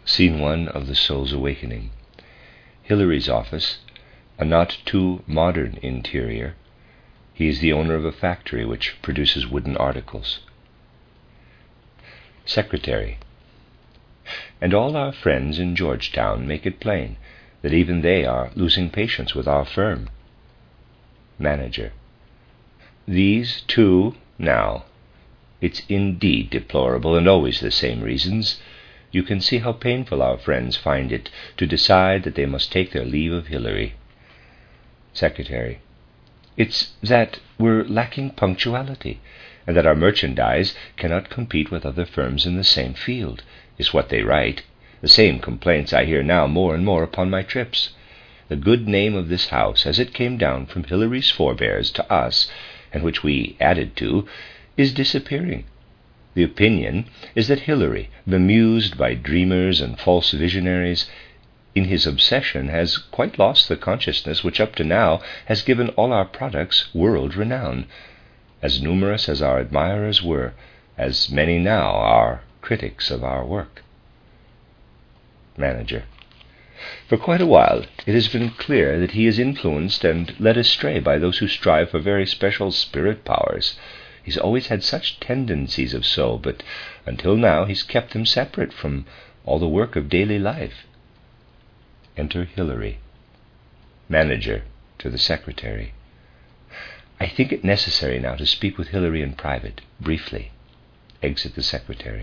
Scene 1 of The Soul's Awakening. Hilary's office, a not too modern interior. He is the owner of a factory which produces wooden articles. Secretary. And all our friends in Georgetown make it plain that even they are losing patience with our firm. Manager. These two, now. It's indeed deplorable, and always the same reasons. You can see how painful our friends find it to decide that they must take their leave of Hilary. Secretary. It's that we're lacking punctuality, and that our merchandise cannot compete with other firms in the same field, is what they write. The same complaints I hear now more and more upon my trips. The good name of this house, as it came down from Hilary's forebears to us, and which we added to, is disappearing. The opinion is that Hilary, bemused by dreamers and false visionaries, in his obsession has quite lost the consciousness which up to now has given all our products world renown. As numerous as our admirers were, as many now are critics of our work. Manager. For quite a while it has been clear that he is influenced and led astray by those who strive for very special spirit powers. He's always had such tendencies of soul, but until now he's kept them separate from all the work of daily life. Enter Hilary. Manager to the secretary. I think it necessary now to speak with Hilary in private, briefly. Exit the secretary.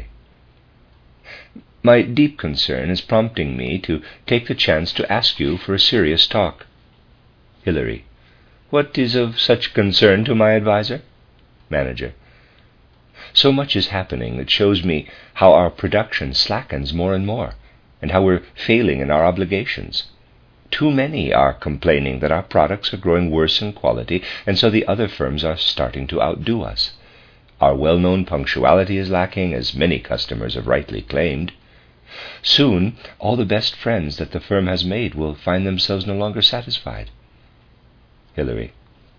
My deep concern is prompting me to take the chance to ask you for a serious talk. Hilary. What is of such concern to my adviser? Manager. So much is happening that shows me how our production slackens more and more, and how we're failing in our obligations. Too many are complaining that our products are growing worse in quality, and so the other firms are starting to outdo us. Our well-known punctuality is lacking, as many customers have rightly claimed. Soon, all the best friends that the firm has made will find themselves no longer satisfied. Hilary.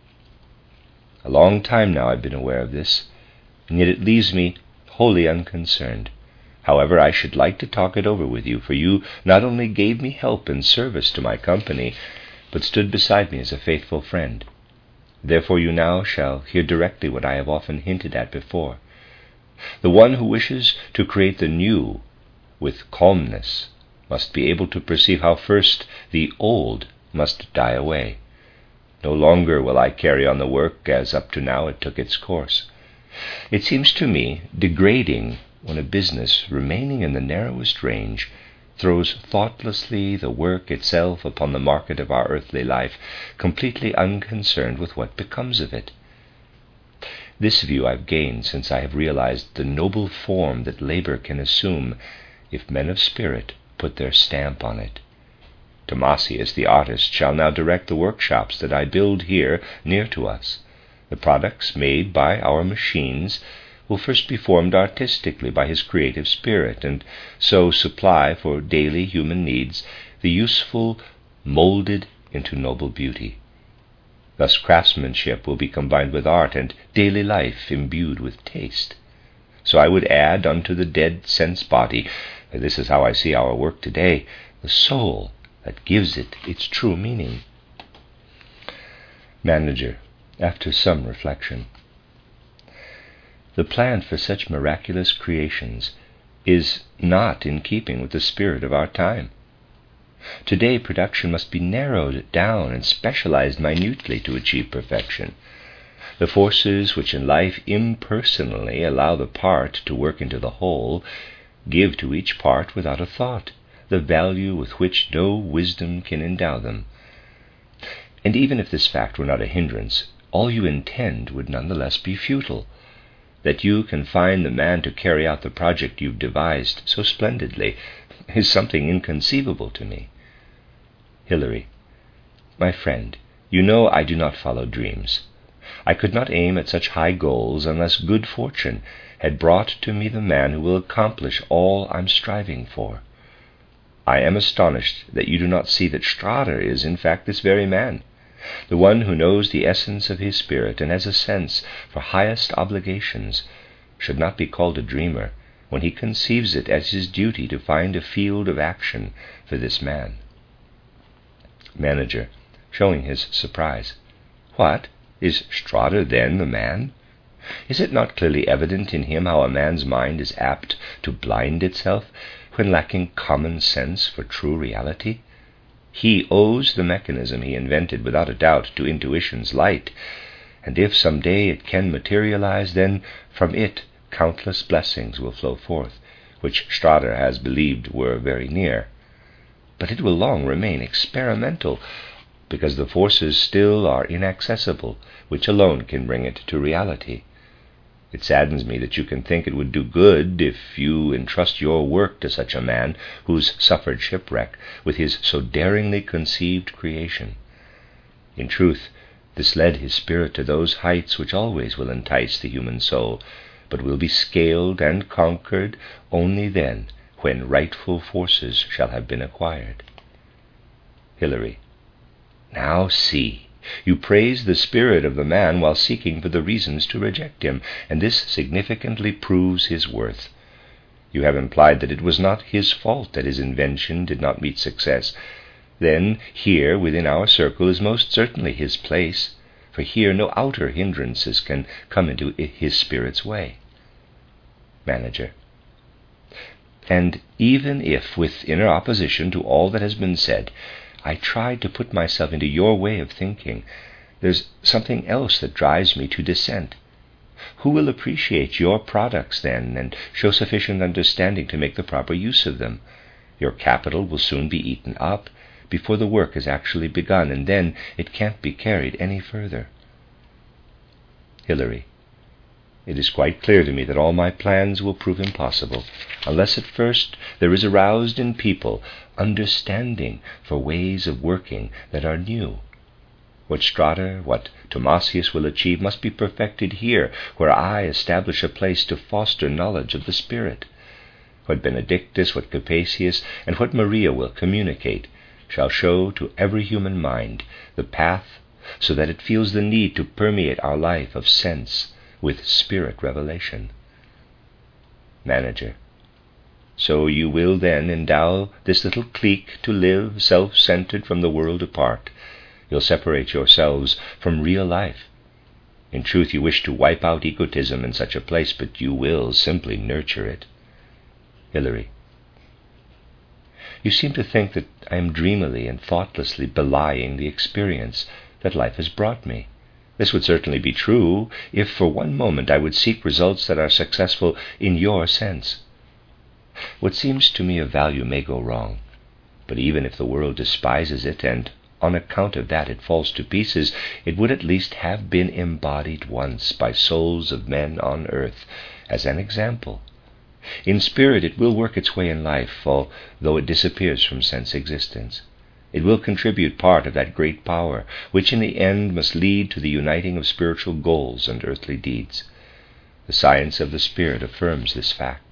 A long time now I've been aware of this, and yet it leaves me wholly unconcerned. However, I should like to talk it over with you, for you not only gave me help and service to my company, but stood beside me as a faithful friend. Therefore you now shall hear directly what I have often hinted at before. The one who wishes to create the new with calmness must be able to perceive how first the old must die away. No longer will I carry on the work as up to now it took its course. It seems to me degrading when a business, remaining in the narrowest range, throws thoughtlessly the work itself upon the market of our earthly life, completely unconcerned with what becomes of it. This view I've gained since I have realized the noble form that labor can assume if men of spirit put their stamp on it. Tomasius the artist shall now direct the workshops that I build here near to us. The products made by our machines will first be formed artistically by his creative spirit, and so supply for daily human needs the useful molded into noble beauty. Thus craftsmanship will be combined with art, and daily life imbued with taste. So I would add unto the dead sense-body, this is how I see our work today, the soul that gives it its true meaning. Manager, after some reflection. The plan for such miraculous creations is not in keeping with the spirit of our time. Today production must be narrowed down and specialized minutely to achieve perfection. The forces which in life impersonally allow the part to work into the whole give to each part without a thought the value with which no wisdom can endow them. And even if this fact were not a hindrance, all you intend would nonetheless be futile. That you can find the man to carry out the project you've devised so splendidly is something inconceivable to me. Hilary. My friend, you know I do not follow dreams. I could not aim at such high goals unless good fortune had brought to me the man who will accomplish all I'm striving for. I am astonished that you do not see that Strader is, in fact, this very man, the one who knows the essence of his spirit and has a sense for highest obligations, should not be called a dreamer, when he conceives it as his duty to find a field of action for this man. Manager, showing his surprise. What? Is Strutter then the man? Is it not clearly evident in him how a man's mind is apt to blind itself when lacking common sense for true reality? He owes the mechanism he invented without a doubt to intuition's light, and if some day it can materialize, then from it countless blessings will flow forth, which Strutter has believed were very near. But it will long remain experimental, because the forces still are inaccessible, which alone can bring it to reality. It saddens me that you can think it would do good if you entrust your work to such a man who's suffered shipwreck with his so daringly conceived creation. In truth, this led his spirit to those heights which always will entice the human soul, but will be scaled and conquered only then when rightful forces shall have been acquired. Hilary. Now see, you praise the spirit of the man while seeking for the reasons to reject him, and this significantly proves his worth. You have implied that it was not his fault that his invention did not meet success. Then here within our circle is most certainly his place, for here no outer hindrances can come into his spirit's way. Manager. And even if, with inner opposition to all that has been said, I tried to put myself into your way of thinking, there's something else that drives me to dissent. Who will appreciate your products then, and show sufficient understanding to make the proper use of them? Your capital will soon be eaten up before the work is actually begun, and then it can't be carried any further. Hilary. It is quite clear to me that all my plans will prove impossible, unless at first there is aroused in people understanding for ways of working that are new. What Strutter, what Thomasius will achieve must be perfected here, where I establish a place to foster knowledge of the Spirit. What Benedictus, what Capasius, and what Maria will communicate shall show to every human mind the path so that it feels the need to permeate our life of sense with spirit revelation. Manager. So you will then endow this little clique to live self-centered from the world apart. You'll separate yourselves from real life. In truth, you wish to wipe out egotism in such a place, but you will simply nurture it. Hilary. You seem to think that I am dreamily and thoughtlessly belying the experience that life has brought me. This would certainly be true if for one moment I would seek results that are successful in your sense. What seems to me of value may go wrong, but even if the world despises it and on account of that it falls to pieces, it would at least have been embodied once by souls of men on earth as an example. In spirit it will work its way in life, although it disappears from sense existence. It will contribute part of that great power, which in the end must lead to the uniting of spiritual goals and earthly deeds. The science of the Spirit affirms this fact.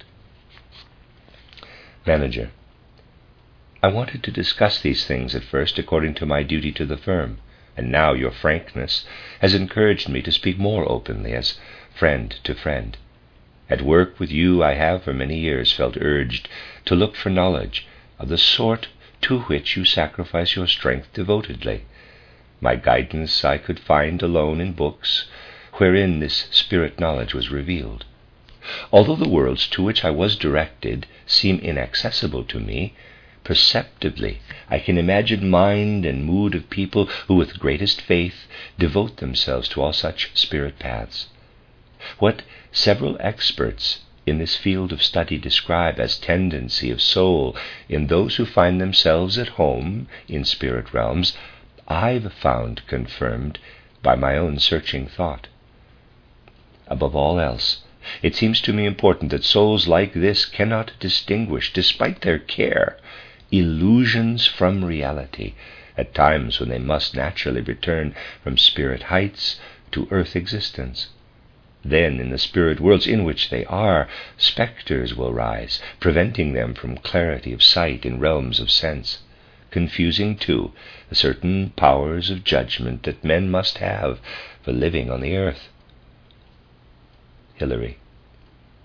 Manager. I wanted to discuss these things at first according to my duty to the firm, and now your frankness has encouraged me to speak more openly as friend to friend. At work with you I have for many years felt urged to look for knowledge of the sort to which you sacrifice your strength devotedly. My guidance I could find alone in books, wherein this spirit knowledge was revealed. Although the worlds to which I was directed seem inaccessible to me, perceptibly I can imagine mind and mood of people who with greatest faith devote themselves to all such spirit paths. What several experts in this field of study describe as tendency of soul in those who find themselves at home in spirit realms, I've found confirmed by my own searching thought. Above all else, it seems to me important that souls like this cannot distinguish, despite their care, illusions from reality, at times when they must naturally return from spirit heights to earth existence. Then, in the spirit worlds in which they are, spectres will rise, preventing them from clarity of sight in realms of sense, confusing, too, the certain powers of judgment that men must have for living on the earth. Hilary.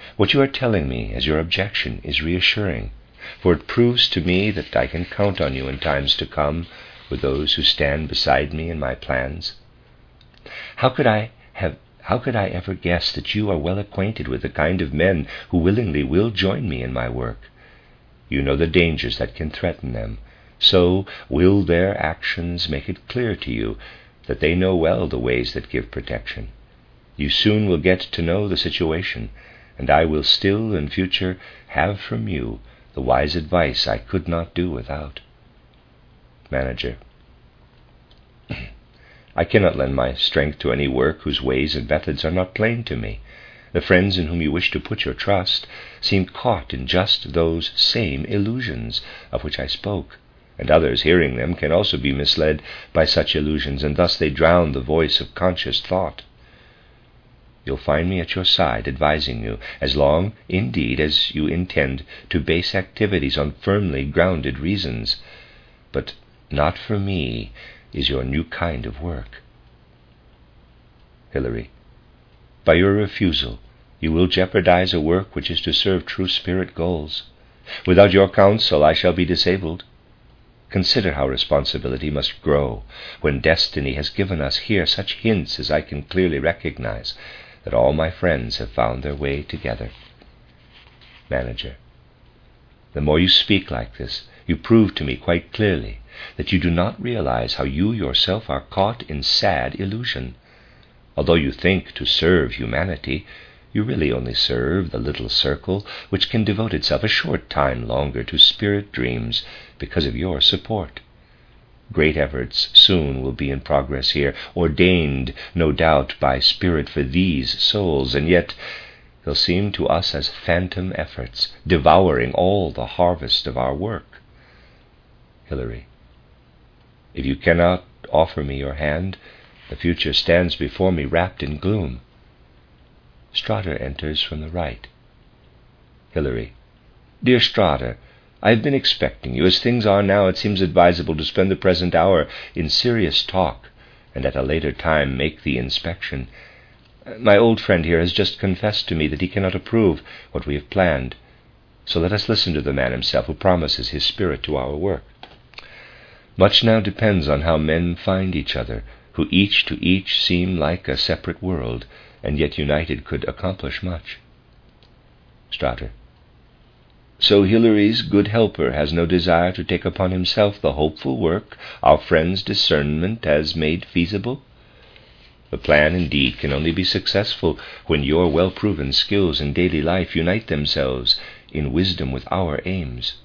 What you are telling me as your objection is reassuring, for it proves to me that I can count on you in times to come with those who stand beside me in my plans. How could I ever guess that you are well acquainted with the kind of men who willingly will join me in my work? You know the dangers that can threaten them, so will their actions make it clear to you that they know well the ways that give protection. You soon will get to know the situation, and I will still in future have from you the wise advice I could not do without. Manager. I cannot lend my strength to any work whose ways and methods are not plain to me. The friends in whom you wish to put your trust seem caught in just those same illusions of which I spoke, and others hearing them can also be misled by such illusions, and thus they drown the voice of conscious thought. You'll find me at your side advising you, as long, indeed, as you intend to base activities on firmly grounded reasons. But not for me is your new kind of work. Hilary. By your refusal, you will jeopardize a work which is to serve true spirit goals. Without your counsel, I shall be disabled. Consider how responsibility must grow when destiny has given us here such hints as I can clearly recognize, that all my friends have found their way together. Manager. The more you speak like this, you prove to me quite clearly that you do not realize how you yourself are caught in sad illusion. Although you think to serve humanity, you really only serve the little circle which can devote itself a short time longer to spirit dreams because of your support. Great efforts soon will be in progress here, ordained, no doubt, by Spirit for these souls, and yet they'll seem to us as phantom efforts, devouring all the harvest of our work. Hilary. If you cannot offer me your hand, the future stands before me wrapped in gloom. Strader enters from the right. Hilary. Dear Strader, I have been expecting you. As things are now, it seems advisable to spend the present hour in serious talk, and at a later time make the inspection. My old friend here has just confessed to me that he cannot approve what we have planned, so let us listen to the man himself who promises his spirit to our work. Much now depends on how men find each other, who each to each seem like a separate world, and yet united could accomplish much. Strader. So Hilary's good helper has no desire to take upon himself the hopeful work our friend's discernment has made feasible? The plan, indeed, can only be successful when your well-proven skills in daily life unite themselves in wisdom with our aims.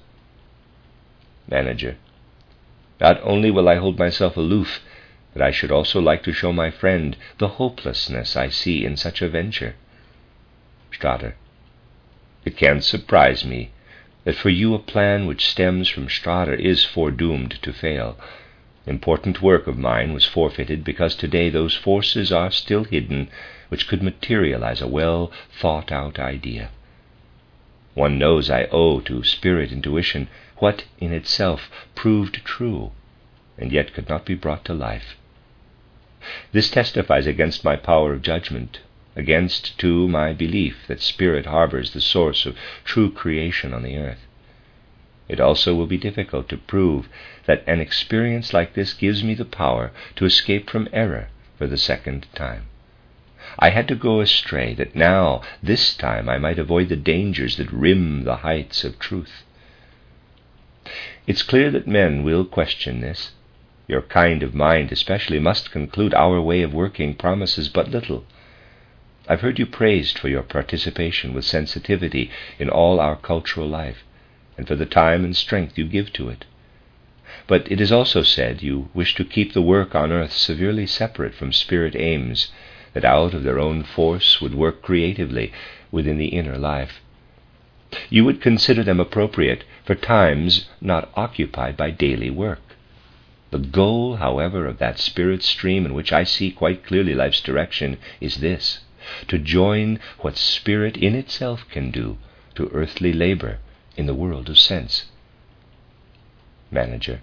Manager. Not only will I hold myself aloof, but I should also like to show my friend the hopelessness I see in such a venture. Strader. It can't surprise me that for you a plan which stems from Strader is foredoomed to fail. Important work of mine was forfeited because today those forces are still hidden which could materialize a well-thought-out idea. One knows I owe to spirit intuition what in itself proved true, and yet could not be brought to life. This testifies against my power of judgment, against, too, my belief that spirit harbors the source of true creation on the earth. It also will be difficult to prove that an experience like this gives me the power to escape from error for the second time. I had to go astray that now, this time, I might avoid the dangers that rim the heights of truth. It's clear that men will question this. Your kind of mind especially must conclude our way of working promises but little. I've heard you praised for your participation with sensitivity in all our cultural life, and for the time and strength you give to it. But it is also said you wish to keep the work on earth severely separate from spirit aims, that out of their own force would work creatively within the inner life. You would consider them appropriate for times not occupied by daily work. The goal, however, of that spirit stream in which I see quite clearly life's direction is this: to join what spirit in itself can do to earthly labor in the world of sense. Manager.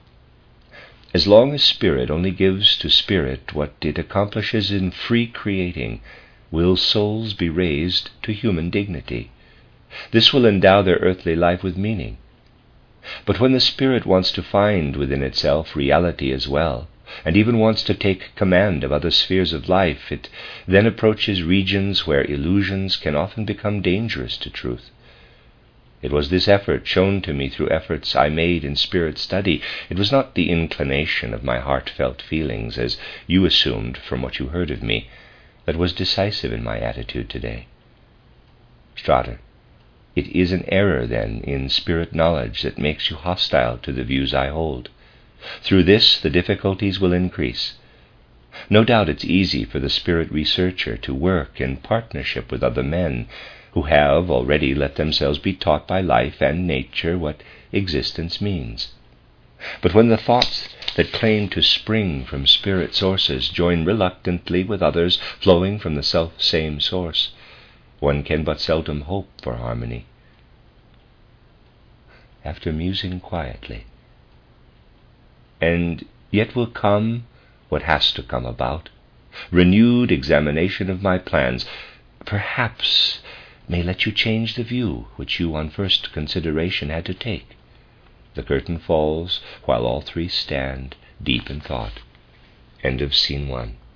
As long as spirit only gives to spirit what it accomplishes in free creating, will souls be raised to human dignity. This will endow their earthly life with meaning. But when the spirit wants to find within itself reality as well, and even wants to take command of other spheres of life, it then approaches regions where illusions can often become dangerous to truth. It was this effort, shown to me through efforts I made in spirit study. It was not the inclination of my heartfelt feelings, as you assumed from what you heard of me, that was decisive in my attitude today. Strutter, it is an error, then, in spirit knowledge that makes you hostile to the views I hold. Through this, the difficulties will increase. No doubt it's easy for the spirit researcher to work in partnership with other men who have already let themselves be taught by life and nature what existence means. But when the thoughts that claim to spring from spirit sources join reluctantly with others flowing from the self-same source, one can but seldom hope for harmony. After musing quietly, and yet will come what has to come about, renewed examination of my plans, perhaps may let you change the view which you on first consideration had to take. The curtain falls while all three stand deep in thought. End of Scene 1.